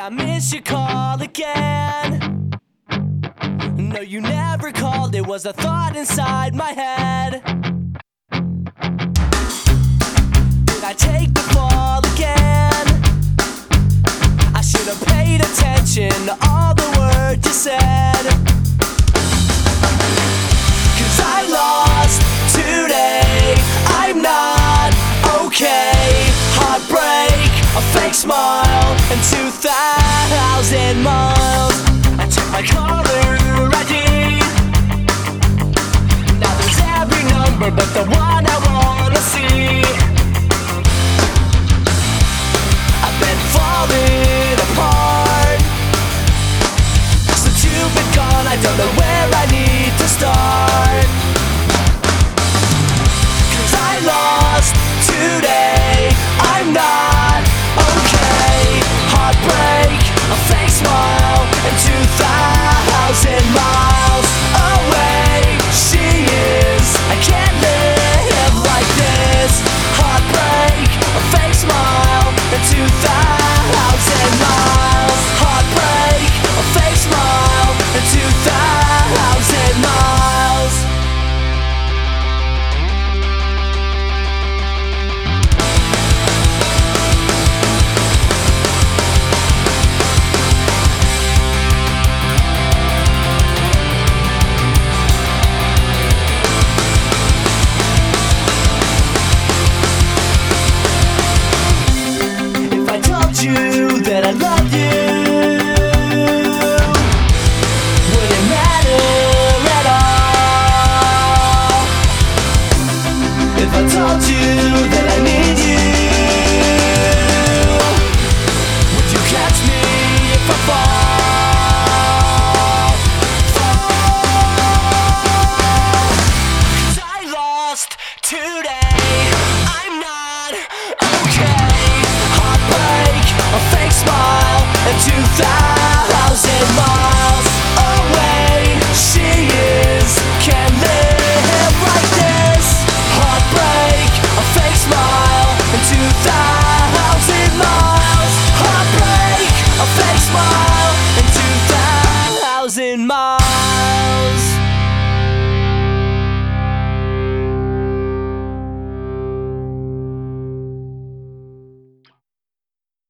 I miss your call again? No, you never called, it was a thought inside my head. Did I take the fall again? I should have paid attention to all the words you said. 'Cause I lost today, I'm not okay. Heartbreak, a fake smile, and 2,000 miles. I took my caller ID. Now there's every number but the one I wanna see. I've been falling apart since you've been gone. I don't know where I need to start. 'Cause I lost today, I'm not okay. Heartbreak, a fake smile, and 2,000 miles away she is. I can't live like this. Heartbreak, a fake smile, and 2,000 miles. Heartbreak, a fake smile, and 2,000 miles. You that I loved you, wouldn't matter at all. If I told you that I need you, would you catch me if I fall? 'Cause I lost today, I'm not okay. Heartbreak, a fake smile, and 2,000